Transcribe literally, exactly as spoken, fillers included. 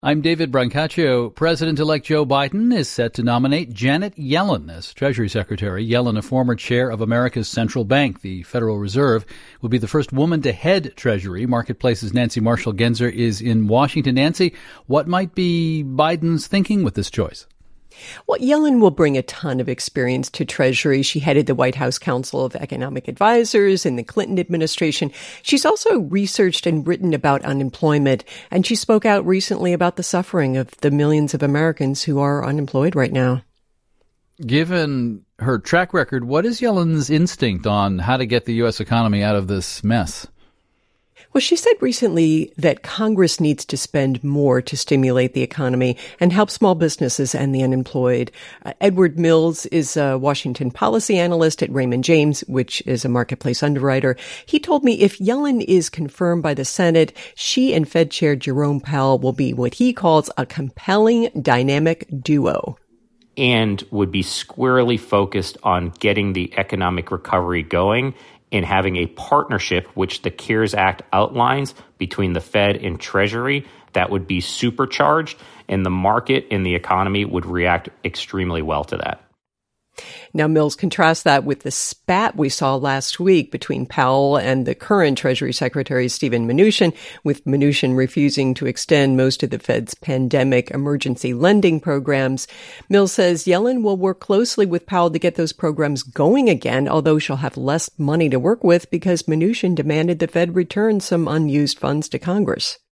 I'm David Brancaccio. President-elect Joe Biden is set to nominate Janet Yellen as Treasury Secretary. Yellen, a former chair of America's central bank, the Federal Reserve, will be the first woman to head Treasury. Marketplace's Nancy Marshall-Genzer is in Washington. Nancy, what might be Biden's thinking with this choice? Well, Yellen will bring a ton of experience to Treasury. She headed the White House Council of Economic Advisors in the Clinton administration. She's also researched and written about unemployment, and she spoke out recently about the suffering of the millions of Americans who are unemployed right now. Given her track record, what is Yellen's instinct on how to get the U S economy out of this mess? Well, she said recently that Congress needs to spend more to stimulate the economy and help small businesses and the unemployed. Uh, Edward Mills is a Washington policy analyst at Raymond James, which is a marketplace underwriter. He told me if Yellen is confirmed by the Senate, she and Fed Chair Jerome Powell will be what he calls a compelling dynamic duo. And would be squarely focused on getting the economic recovery going in having a partnership, which the CARES Act outlines, between the Fed and Treasury that would be supercharged, and the market and the economy would react extremely well to that. Now, Mills contrasts that with the spat we saw last week between Powell and the current Treasury Secretary, Steven Mnuchin, with Mnuchin refusing to extend most of the Fed's pandemic emergency lending programs. Mills says Yellen will work closely with Powell to get those programs going again, although she'll have less money to work with because Mnuchin demanded the Fed return some unused funds to Congress.